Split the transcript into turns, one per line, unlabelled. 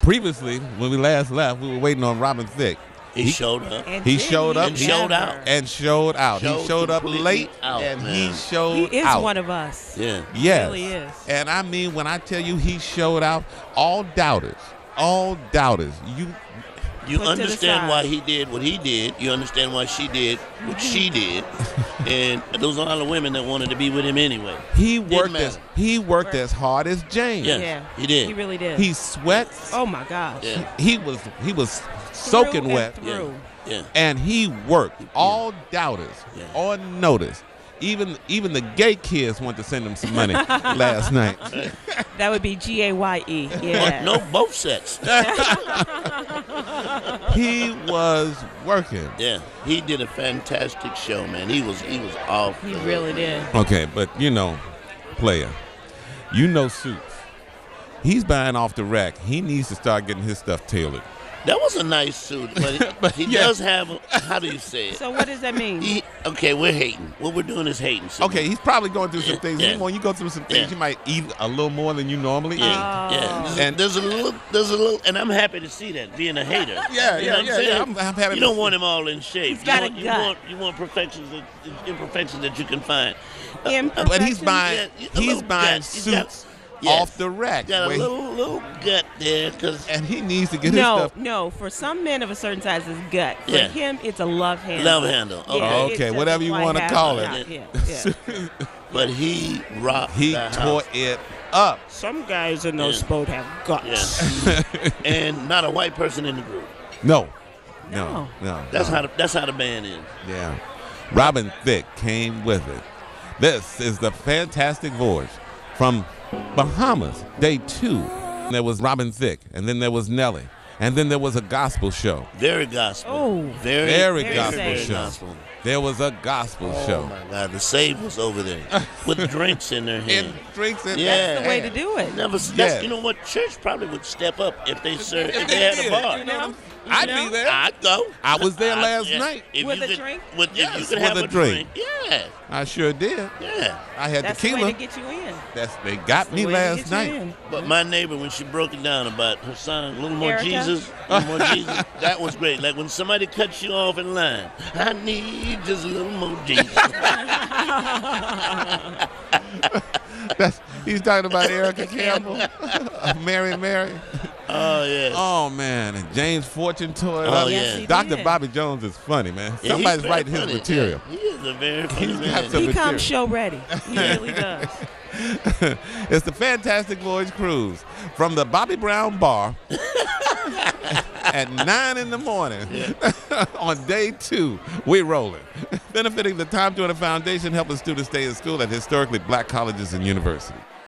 previously, when we last left, we were waiting on Robin Thicke.
He showed up.
He showed up.
And showed out.
And showed out. He showed up
completely
late,
out,
and
man.
he showed
He is
out.
one of us.
Yeah.
Yes.
He really is.
And I mean, when I tell you he showed out, all doubters,
You
Put to the
understand
side.
why he did what he did. You understand why she did what she did. And those are all the women that wanted to be with him anyway.
he
Didn't
worked as hard as James.
Yeah. He did.
He really did.
He sweats.
Oh my gosh.
Yeah.
He was soaking
Through
wet.
and through.
Yeah.
And he worked. All doubters
Yeah.
on notice. Even the gay kids want to send him some money last night.
That would be GAYE. Yeah.
No, both sets.
He was working.
Yeah. He did a fantastic show, man. He was off.
He really did.
Okay, but player, Suits. He's buying off the rack. He needs to start getting his stuff tailored.
That was a nice suit, but he
yeah.
does have how do you say it?
So what does that mean?
Okay, we're hating. What we're doing is hating. So
Okay, he's probably going through some things.
Yeah.
When you go through some things,
Yeah.
you might eat a little more than you normally eat.
Yeah.
And-
There's a little, and I'm happy to see that, being a hater.
Yeah,
You know what I'm saying?
yeah. I'm happy
You
to
don't
see-
want him all in shape.
He's got a
you
gut.
want imperfections that you can find.
But he's
Imperfections?
buying
Yeah, a little gut. He's got-
suits
yes.
off the rack.
Got a
where he-
little gut there, cause
and he needs to get his
No,
stuff.
no. For some men of a certain size, it's gut. For
Yeah.
him, it's a love handle.
love handle. Okay.
Yeah,
Okay,
it doesn't
whatever you
quite
wanna
have
call
that.
it.
Yeah.
But he rocked
He
the
tore
house.
it up.
Some guys in those
Yeah.
sports have guts.
Yeah. And not a white person in the group.
No.
No.
That's how the band is.
Yeah. Robin Thicke came with it. This is the Fantastic Voyage from Bahamas, day 2. There was Robin Thicke, and then there was Nelly, and then there was a gospel show.
Very gospel.
Oh.
Very
Very
gospel
saved.
show.
gospel.
There was a gospel
Oh
show.
my God, the save was over there with drinks in their hand.
And drinks in
Yeah.
their
That's the way to
hand.
do it.
Yeah.
You know what? Church probably would step up if they served, if
they
they had
did,
a bar.
you know?
You
I'd
know?
be there.
I'd go.
I was there last
yeah.
night.
If
With
you
a
could-
drink?
If you
Yes,
could
with
have
a
a
drink.
Yeah.
I sure did.
Yeah.
I had
That's the
tequila.
way to get you in.
They got me
The way to
last
get you
night.
in.
But my neighbor, when she broke it down about her son, a little more
Erica?
Jesus, that was great. Like when somebody cuts you off in line, I need just a little more Jesus.
He's talking about Erica Campbell, Mary.
Oh, yeah.
Oh man, and James Fortune tore it
Oh,
up.
yeah.
he
Dr.
did.
Bobby Jones is funny, man.
Yeah, he's
Somebody's
very
writing his
funny.
material.
Yeah, he is a very funny
He's got
man.
some-
He
material.
comes show ready. He really does.
It's the Fantastic Voyage Cruise from the Bobby Brown Bar at 9 in the morning on day 2. We're rolling. Benefiting the Time Turner Foundation, helping students stay in school at historically black colleges and universities.